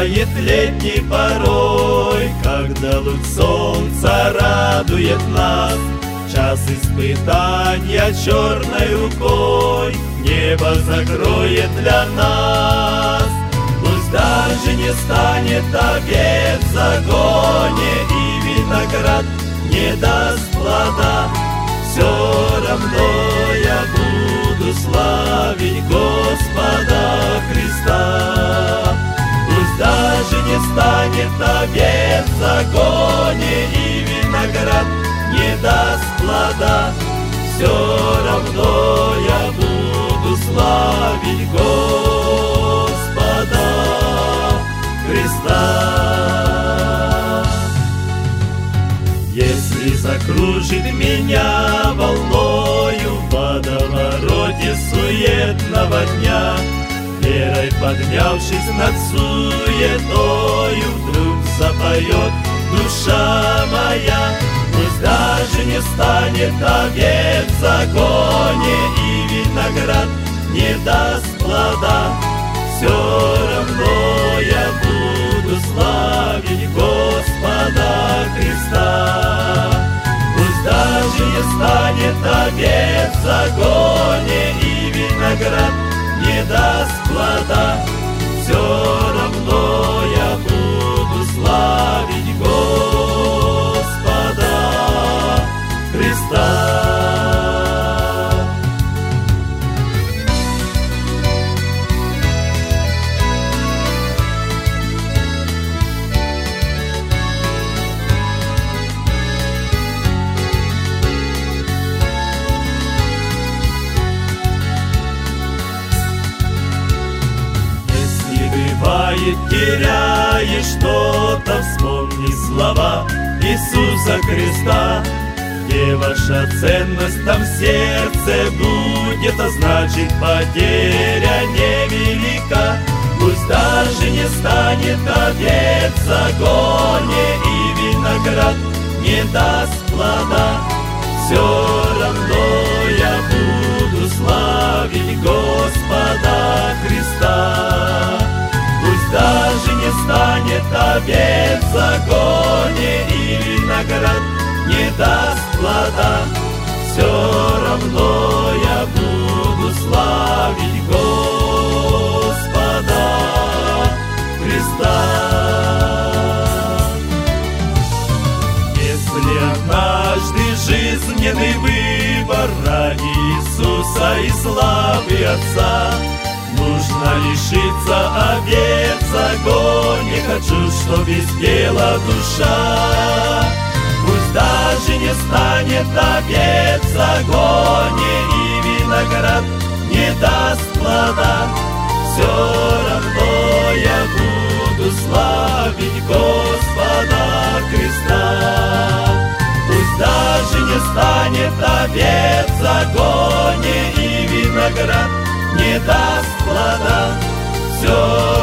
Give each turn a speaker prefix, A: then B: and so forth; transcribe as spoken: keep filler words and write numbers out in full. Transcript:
A: бывает летней порой, когда луч солнца радует нас. Час испытания черной рукой небо закроет для нас. Пусть даже не станет овец в загоне и виноград не даст плода, все равно я буду славить Господа Христа. Пусть даже не станет овец в загоне и виноград не даст плода, все равно я буду славить Господа Христа. Если закружит меня волною в водовороте суетного дня, верой поднявшись над суетою, вдруг запоет душа моя. Пусть даже не станет овец в загоне и виноград не даст плода, все равно я буду славить Господа Христа. Пусть даже не станет овец в загоне и виноград не даст плода, все равно я буду славить Господа Христа. Теряешь что-то, вспомни слова Иисуса Христа. Где ваша ценность, там сердце будет, а значит потеря невелика. Пусть даже не станет овец в загоне и виноград не даст плода, все равно я буду славить Господа Христа. Даже не станет овец в загоне и виноград не даст плода, все равно я буду славить Господа Христа. Если однажды жизненный выбор ради Иисуса и славы Отца, нужно лишиться овец в загоне, хочу, чтоб испела душа. Пусть даже не станет овец в загоне и виноград не даст плода, все равно я буду славить Господа Христа. Пусть даже не станет овец в загоне и виноград не даст плода, все